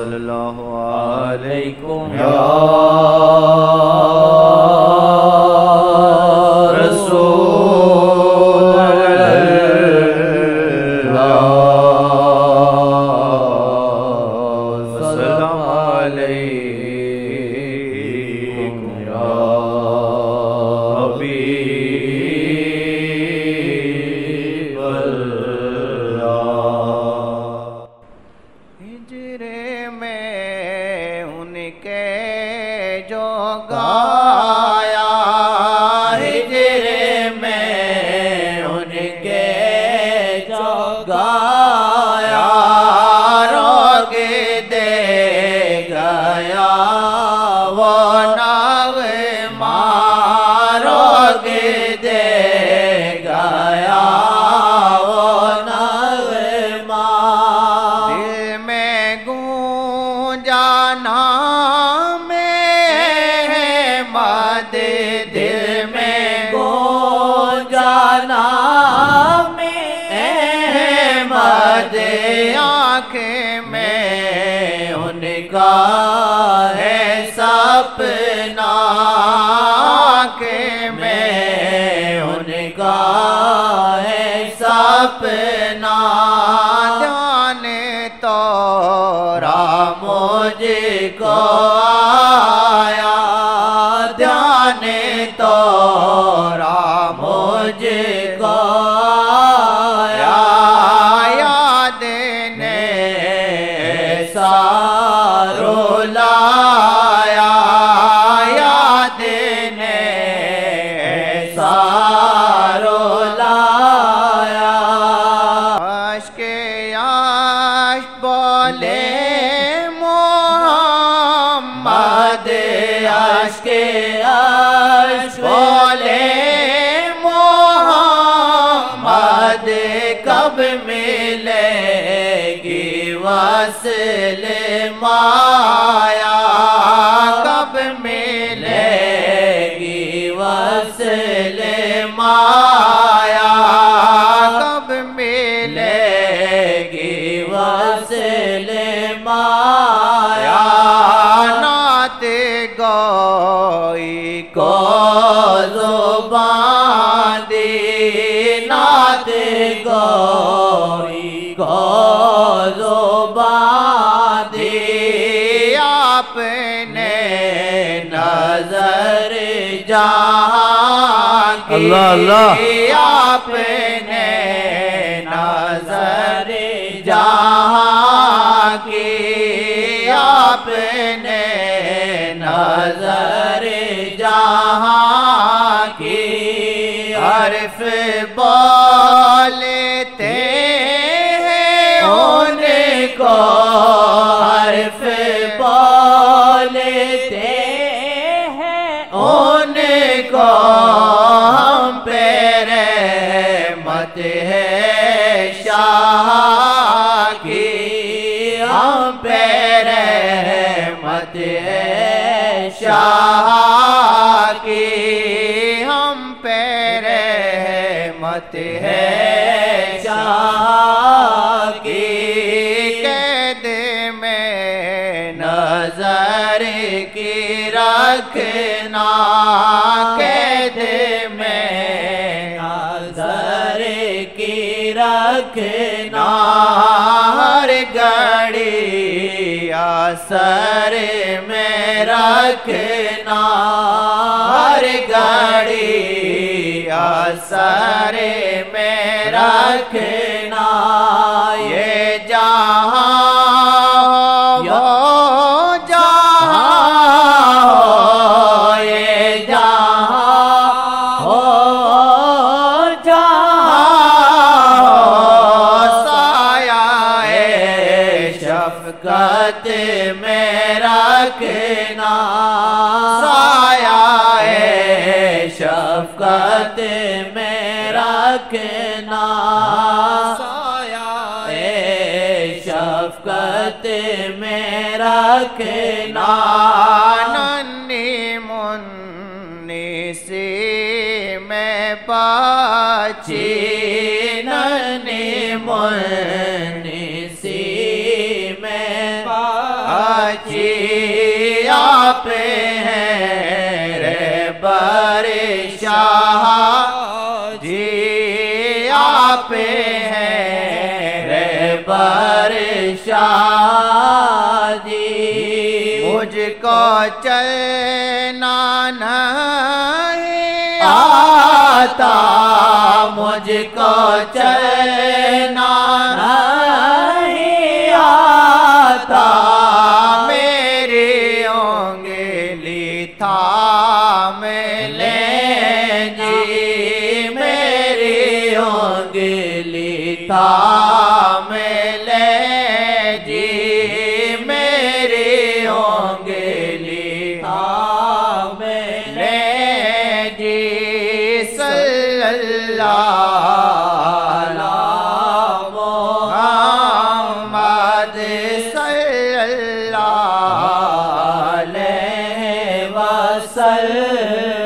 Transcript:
صلی اللہ علیکم یا رسول اللہ السلام علیکم یا حبیب اللہ۔ ہجرے میں ان کے جو گایا، ہجرے میں ان کے جو گایا، روگ دے گیا وہ نغمہ، روگ دے گیا وہ نغمہ، دل میں گونجا نام احمد، دل میں گونجا نام احمد، آنکھ میں ان کا ہے سپنا، آنکھ میں ان کا ہے سپنا، جانے تو مجھ کو آیا، جانے تو مجھ کو آیا، یاد نے ایسا رلایا، یاد نے ایسا رلایا، عشق عشق بولے محمد، عشق عشق بولے محمد، کب ملے گی وصل مایا، کب ملے گی وصل مایا، کب ملے گی وصل مایا، نعت گوئی کو زبان دی، نعت گوئی کو زبان دی، آپ نے نظر جہاں کی، اللہ اللہ، آپ نے نظر جہاں کی، آپ نے نظر جہاں کی، حرف بولتے ہیں ان کو، حرف بولتے ہیں ان کو، ہم پہ رحمت ہے شاہ کی، ہم پہ رحمت ہے شاہ کی، ہم پہ رحمت ہے شاہ کی، قید میں نظر کی رکھنا، قید میں نظر کی رکھنا، ہر گھڑی اثر میں رکھنا، ہر گھڑی اثر میں رکھنا، یہ جہاں ہو جہاں ہو، یہ جہاں ہو جہاں ہو، سایہ شفقت میں رکھنا، سایہ شفقت میں رکھنا، سایہ شفقت میں رکھنا، ننھی منی سی میں پاچی، ننھی منی سی میں پاچی آپ ہیں رہبر شاہ جی آپ ہیں رہبر شاہ جی مجھ کو چلنا نہیں آتا مجھ کو چلنا نہیں آتا میری انگلی تھام لیں جی میری انگلی تھام لیں جی میری انگلی تھام لیں جی صلی اللہ محمد صلی اللہ علیہ وسلم